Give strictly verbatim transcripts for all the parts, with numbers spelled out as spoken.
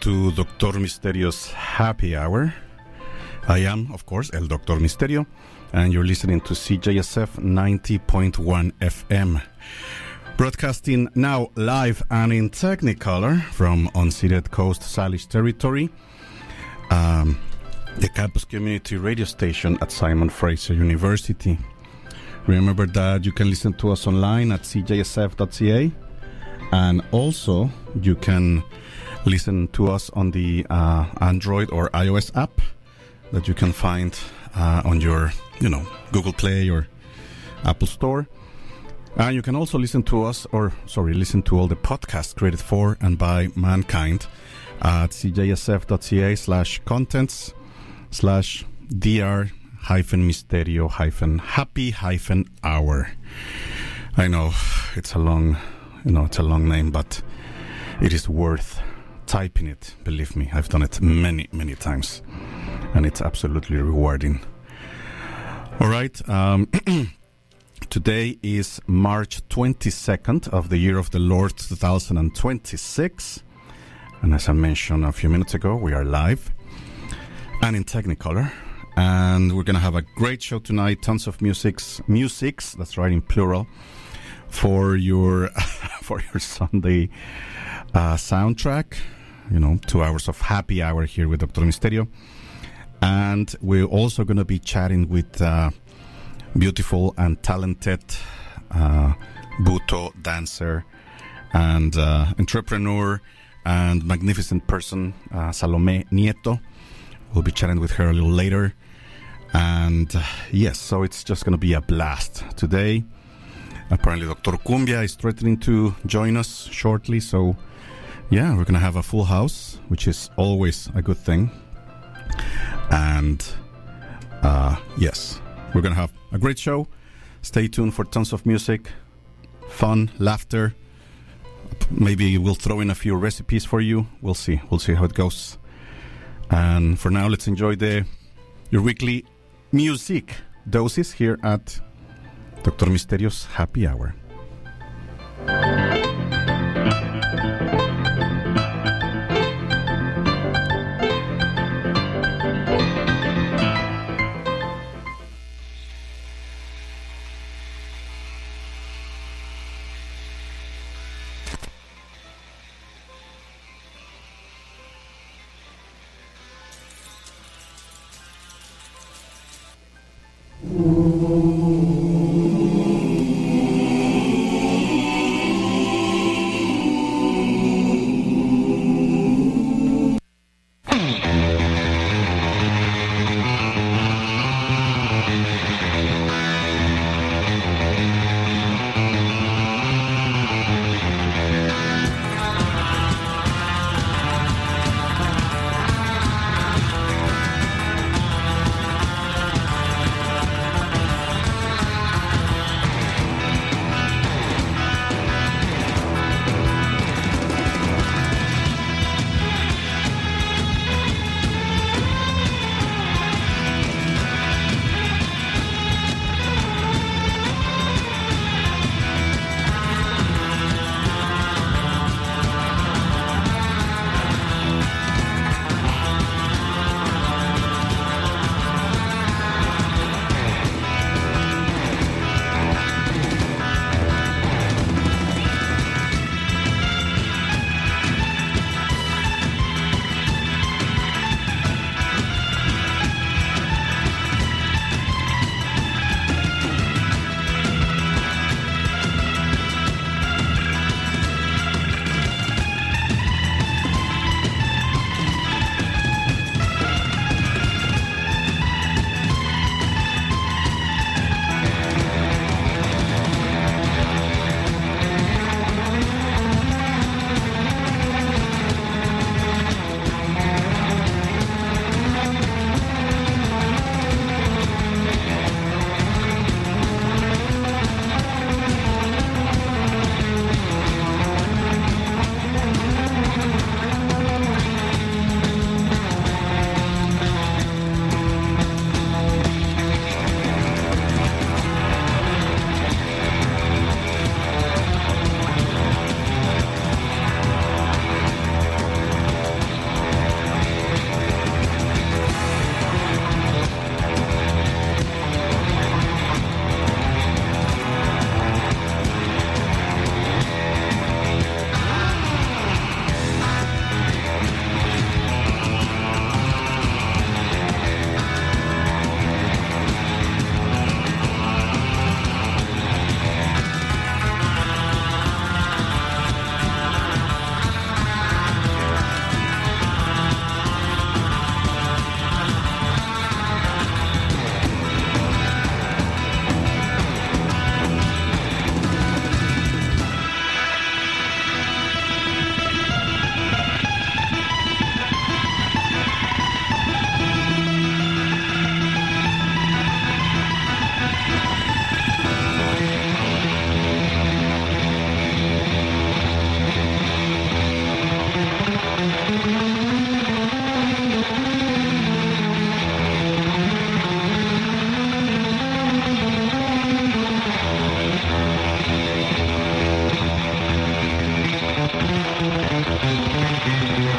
to Doctor Misterio's Happy Hour. I am, of course, El Doctor Misterio, and you're listening to C J S F ninety point one F M. Broadcasting now live and in Technicolor from unceded Coast Salish territory, um, the campus community radio station at Simon Fraser University. Remember that you can listen to us online at c j s f dot c a, and also you can listen to us on the uh, Android or iOS app that you can find uh, on your, you know, Google Play or Apple Store. And you can also listen to us, or sorry, listen to all the podcasts created for and by mankind at c j s f dot c a slash contents slash dr hyphen misterio hyphen happy hyphen hour. I know it's a long, you know, it's a long name, but it is worth typing it. Believe me, I've done it many, many times, and it's absolutely rewarding. All right. Um, today is March twenty-second of the year of the Lord two thousand twenty-six. And as I mentioned a few minutes ago, we are live and in Technicolor. And we're going to have a great show tonight. Tons of musics, musics, that's right, in plural, for your for your Sunday uh, soundtrack. You know, two hours of happy hour here with Doctor Misterio. And we're also going to be chatting with uh, beautiful and talented uh, Buto dancer and uh, entrepreneur and magnificent person, uh, Salome Nieto. We'll be chatting with her a little later. And uh, yes, so it's just going to be a blast today. Apparently Doctor Cumbia is threatening to join us shortly. So yeah, we're going to have a full house, which is always a good thing. And uh, yes, we're going to have a great show. Stay tuned for tons of music, fun, laughter. Maybe we'll throw in a few recipes for you. We'll see. We'll see how it goes. And for now, let's enjoy the your weekly music doses here at Doctor Misterio's Happy Hour.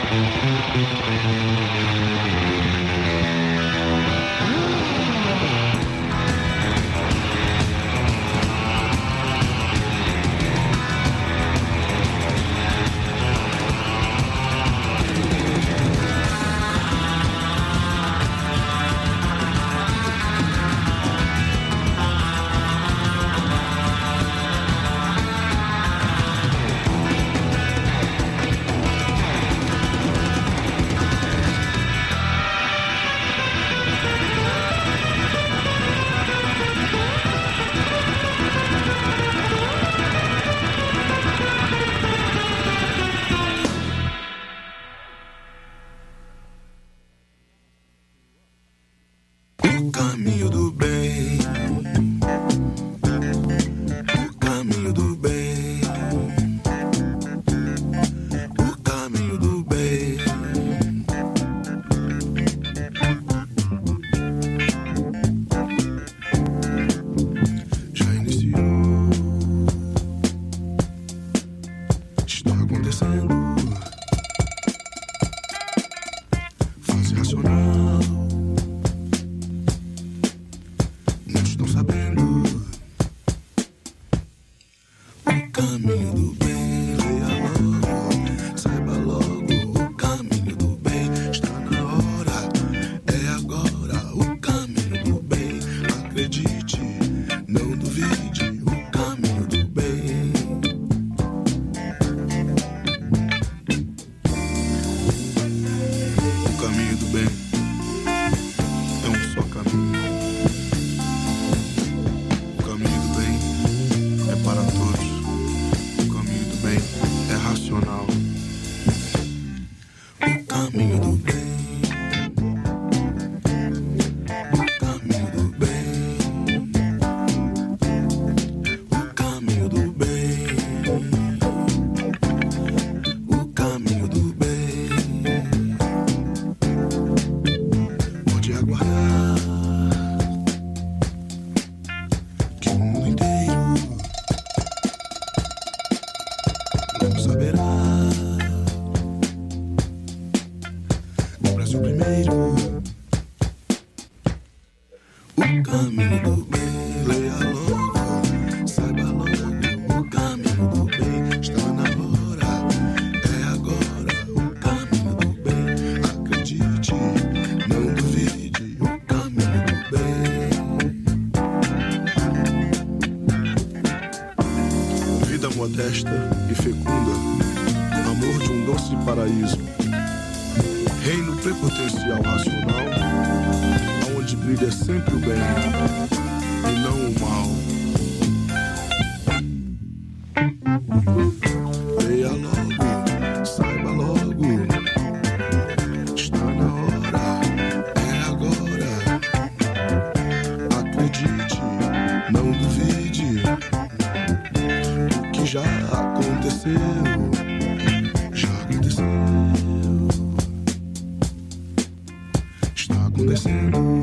Modesta e fecunda, amor de um doce paraíso, reino prepotencial racional, aonde brilha sempre o bem e não o mal. Leia logo, saiba logo, está na hora, é agora. Acredite, não duvide. Já aconteceu, já aconteceu, está acontecendo.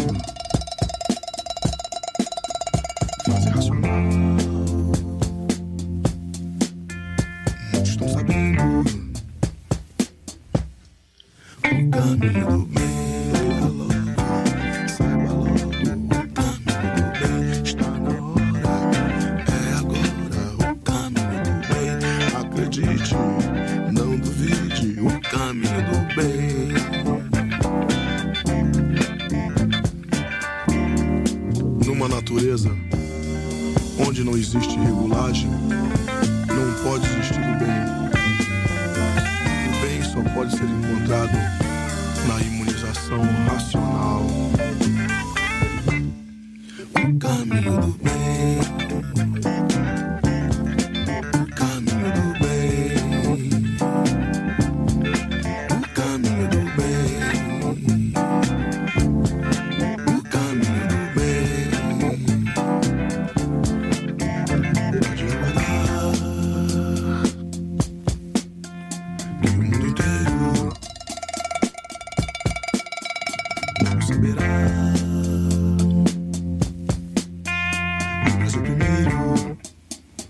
Fase racional, muitos estão sabendo o caminho do bem. Leia logo, saiba logo, o caminho do bem está na hora, é agora. O acredite, não duvide, o caminho do bem. Numa natureza onde não existe regulagem, não pode existir o bem. O bem só pode ser encontrado na imunização racional. O caminho do bem.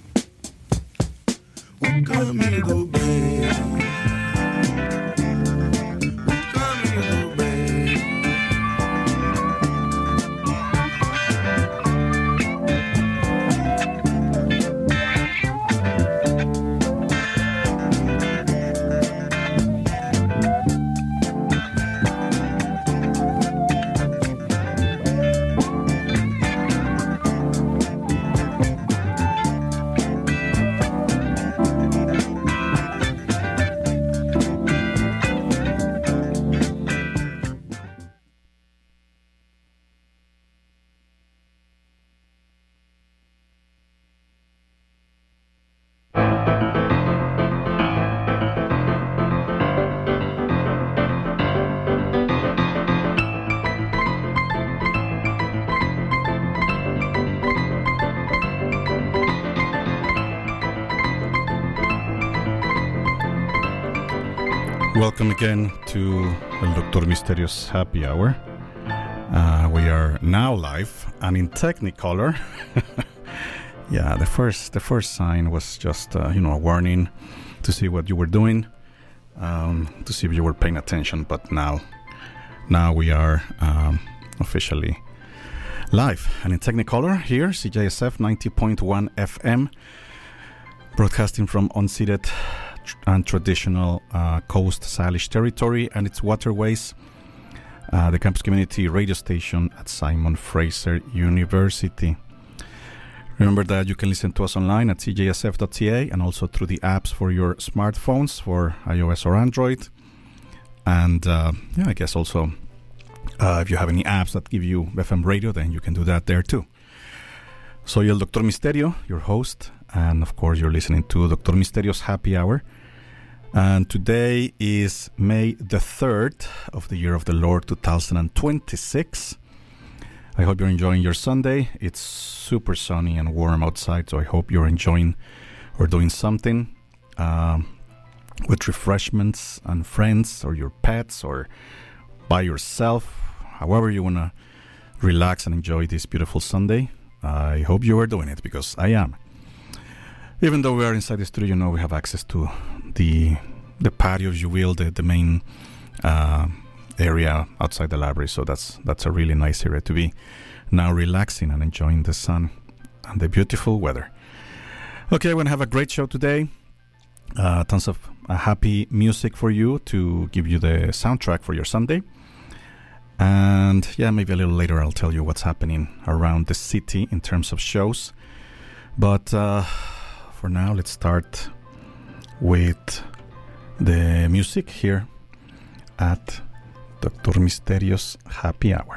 Caminho do bem. again to El Doctor Misterios Happy Hour. Uh, we are now live and in Technicolor. Yeah, the first the first sign was just uh, you know a warning to see what you were doing, um, to see if you were paying attention. But now, now we are um, officially live and in Technicolor here, C J S F ninety point one F M, broadcasting from unceded and traditional uh, Coast Salish territory and its waterways, uh, the campus community radio station at Simon Fraser University. Remember that you can listen to us online at c j s f dot c a and also through the apps for your smartphones for iOS or Android. And uh, yeah, I guess also uh, if you have any apps that give you F M radio, then you can do that there too. So you're Doctor Misterio, your host, and of course you're listening to Doctor Misterio's Happy Hour. And today is May the third of the year of the Lord two thousand twenty-six. I hope you're enjoying your Sunday. It's super sunny and warm outside, so I hope you're enjoying or doing something um, with refreshments and friends or your pets or by yourself, however you want to relax and enjoy this beautiful Sunday. I hope you are doing it, because I am. Even though we are inside the studio, you know we have access to the the patio, if you will, the, the main uh, area outside the library. So that's that's a really nice area to be now, relaxing and enjoying the sun and the beautiful weather. Okay, we're going to have a great show today. Uh, tons of uh, happy music for you to give you the soundtrack for your Sunday. And yeah, maybe a little later I'll tell you what's happening around the city in terms of shows. But uh, for now, let's start with the music here at Doctor Misterio's Happy Hour.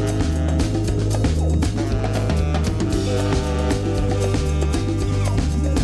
Thank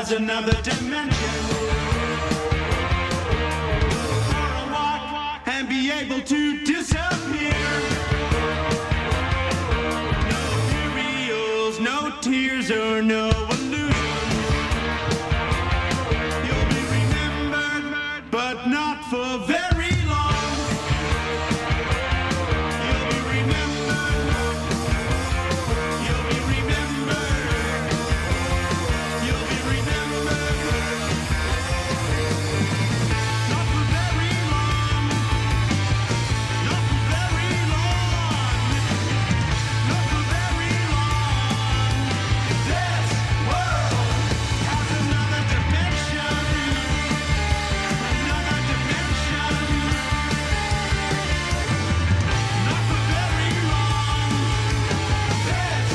has another dimension. For a walk and be able to disappear. No burials, no tears, or no illusions. You'll be remembered, but not for very long. You'll be remembered. You'll be remembered. You'll be remembered. Not for very long. Not for very long. Not for very long. This world has another dimension. Another dimension. Not for very long. This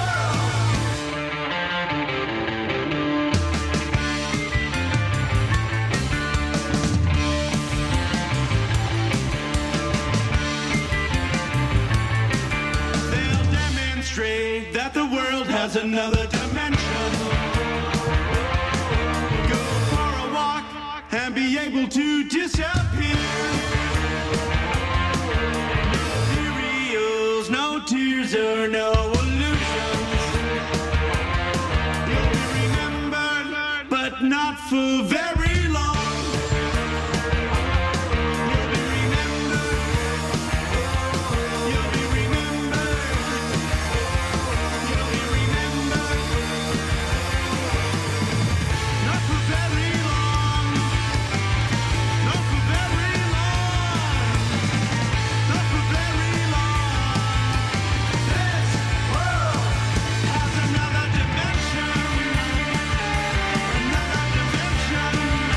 They'll demonstrate that the world has another dimension. Go for a walk and be able to disappear. No burials, no tears, or no illusions. You'll be remembered, but not for very long. You'll be remembered. You'll be remembered. You'll be remembered. Not for very long. Not for very long. Not for very long. This world has another dimension. Another dimension.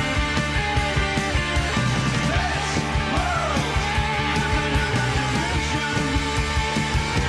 This world has another dimension.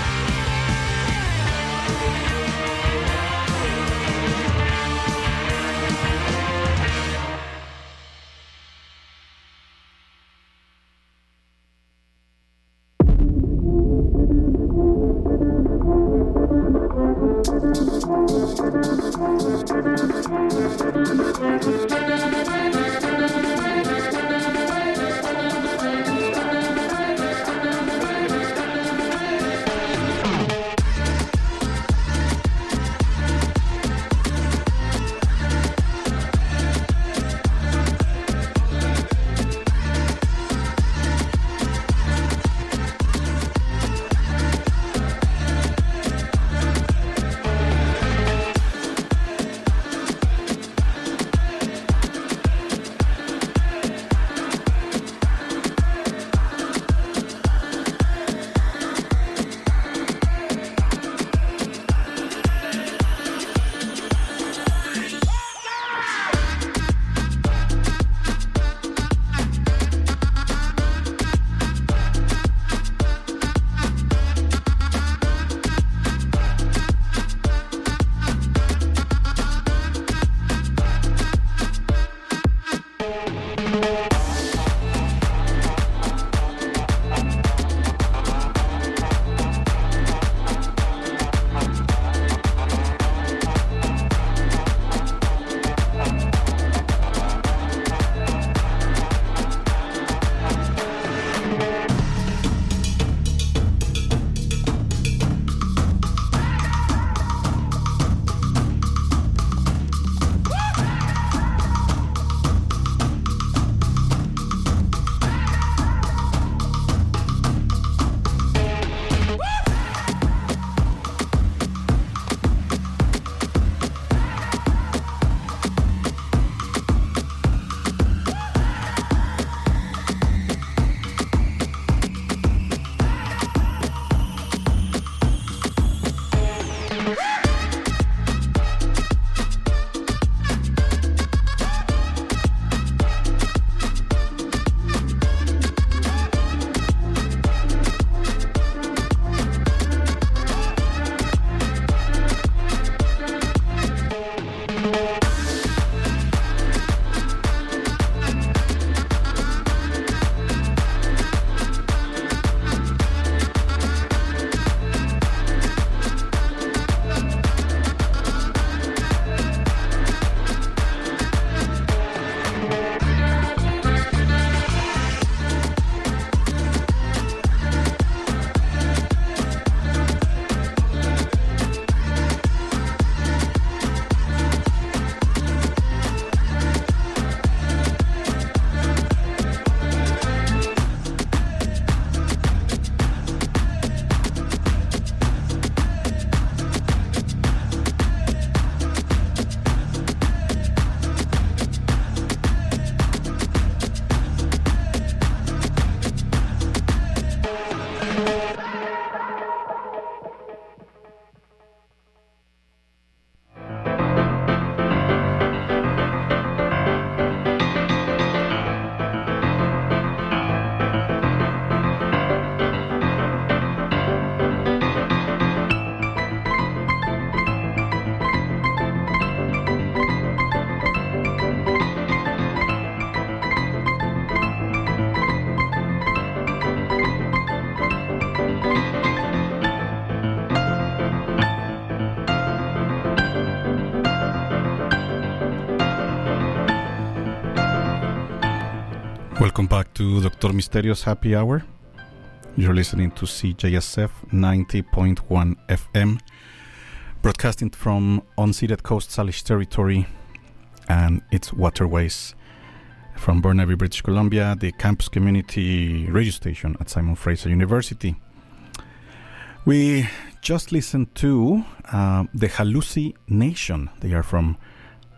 Welcome back to Doctor Misterio's Happy Hour. You're listening to C J S F ninety point one F M, broadcasting from unceded Coast Salish territory and its waterways. From Burnaby, British Columbia, the campus community radio station at Simon Fraser University. We just listened to uh, the Halusi Nation. They are from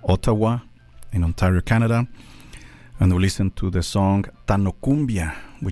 Ottawa in Ontario, Canada. And we listened to the song Tano Cumbia, which